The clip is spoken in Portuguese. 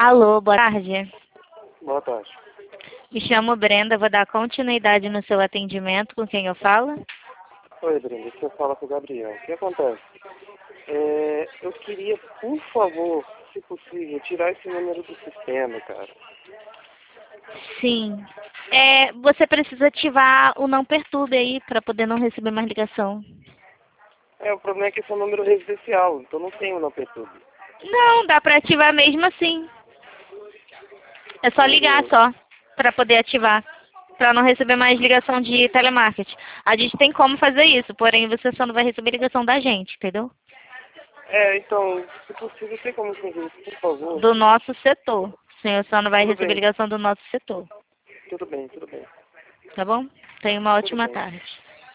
Alô, boa tarde. Boa tarde. Me chamo Brenda, vou dar continuidade no seu atendimento. Com quem eu falo? Oi, Brenda, aqui eu falo com o Gabriel. O que acontece? Eu queria, por favor, se possível, tirar esse número do sistema, cara. Sim. Você precisa ativar o não perturbe aí para poder não receber mais ligação. O problema é que esse é um número residencial, então não tem o não perturbe. Não, dá para ativar mesmo assim. É só ligar só para poder ativar, para não receber mais ligação de telemarketing. A gente tem como fazer isso, porém você só não vai receber ligação da gente, entendeu? Então, se possível, tem como fazer isso, por favor? Do nosso setor. Sim, você só não vai Tudo receber bem, ligação do nosso setor. tudo bem, tudo bem. Tá bom? Tenha uma Tudo ótima bem. tarde.